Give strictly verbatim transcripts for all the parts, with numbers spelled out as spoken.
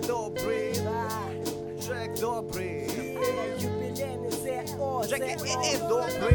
добрый, Джек добрый, Юбилейный ЗО, Джек и добрый.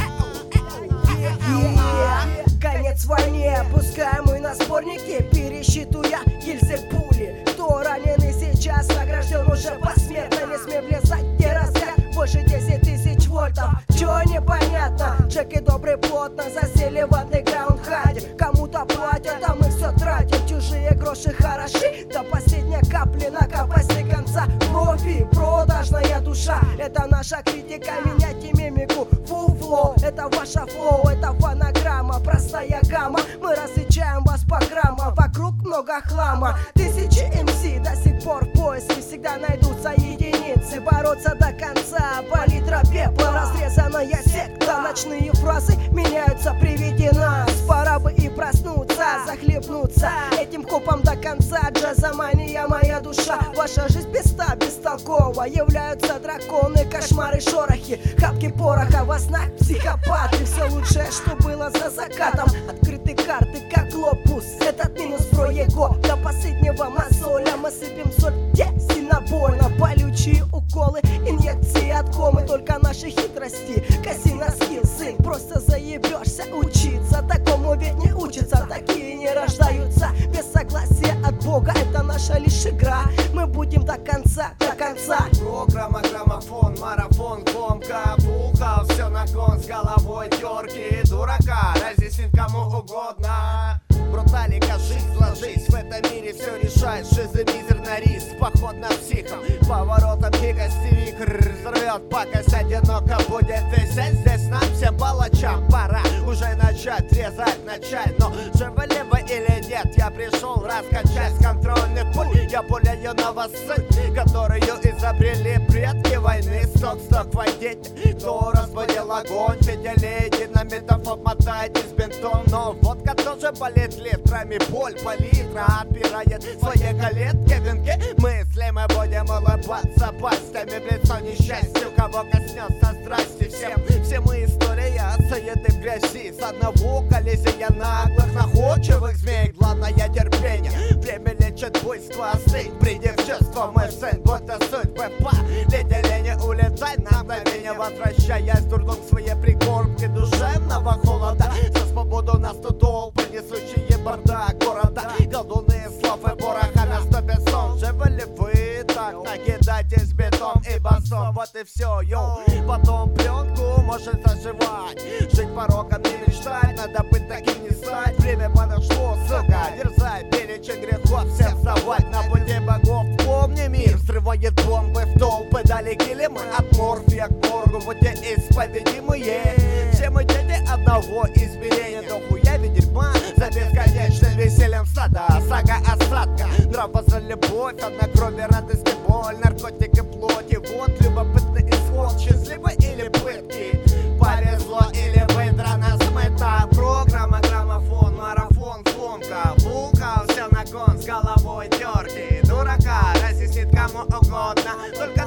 Конец войне, пускай мы на сборнике, пересчитуя гильзы пули. Кто раненый сейчас награжден уже посмертно, не смей влезать, где разряд больше десять тысяч вольтов. Чё непонятно, Джек и добрый плотно засели в андеграунд хаде. Кому-то платят, а мы все тратим, чужие гроши хороши, до последней капли накопать до конца. Профи, продажная душа, это наша критика, меняйте мимику, фуфло, это ваша флоу, это фонограмма, простая гамма. Мы различаем вас по граммам, вокруг много хлама. Тысячи эм си до сих пор в поиске, всегда найдутся единицы. Бороться до конца, палитра пепла, разрезанная секта. Ночные фразы меняются при виде нас. Пора бы и проснуться, захлебнуться этим копом до конца. Джазомания моя душа, ваша жизнь песта, бестолкова. Являются драконы, кошмары, шорохи, хапки пороха во снах, психопаты. Все лучшее, что было за закатом, открыты карты, как глобус. Этот минус про его до последнего мозоля. Мы сыпем соль, где сильно больно. Болючие уколы, инъекции от комы. Только наши хитрости, казино скилл, сын. Просто заебешься учиться, такому ведь не учатся. Такие не рождаются без согласия от Бога. Это наша лишь игра, мы будем до конца, до конца. Программа, граммофон, марафон, гонка, бухал, все на кон, с головой терки дурака, разъяснит кому угодно. Бруталика, жизнь, ложись, в этом мире все решает. Шизомизер на риск, поход на психом, поворотом гигастевик взорвет пакость, одиноко будет висеть. Здесь нам всем палачам пора уже начать резать начать. Но живы вы или нет, я пришел раскачать контрольный путь. Я более юного суть, которую изобрели предки войны. Сток-сток водить, кто разбудил огонь, фиделей динамитов обмотайтесь бинтом. Но водка тоже болит литрами, боль палитра отбирает свои калетки, венки. Мысли мы будем улыбаться пастями в лицо несчастью, кого коснется страсти. Всем, все мы история соеды в грязи, с одного колесия наглых находчивых змей. Главное терпение, время лечит буйство, остыть, приди в чувство, мой сын, будто судьбы по леделене. Улетай на мгновение, возвращаясь дурдом к своей пригорбке душевного холода. За свободу нас тут толпы, несущие бардак города, колдуны слов и пороха на стопе сон. Живы ли вы так, накидайтесь бетон и басом. Вот и все, йоу, потом пленку может заживать. Жить пороком не мечтать, надо быть таким не стать. Время подошло, сука, дерзай, перечень грехов всех совать. На пути богов помни, мир взрывает бомбы в толпы. Далеки ли мы от морфия к моргу, вот те исповедимые. Все мы дети одного измерения, до хуя ведь дерьма за бесконечным весельем стада. Сага осадка, драма за любовь, одна крови, радость и боль, наркотик и плоть. И вот любопытный исход, счастливый или пытки, повезло или выдрано смыто. Программа, граммофон, марафон, функа, булка, все на кон, с головой терки дурака, разъяснит кому угодно. Только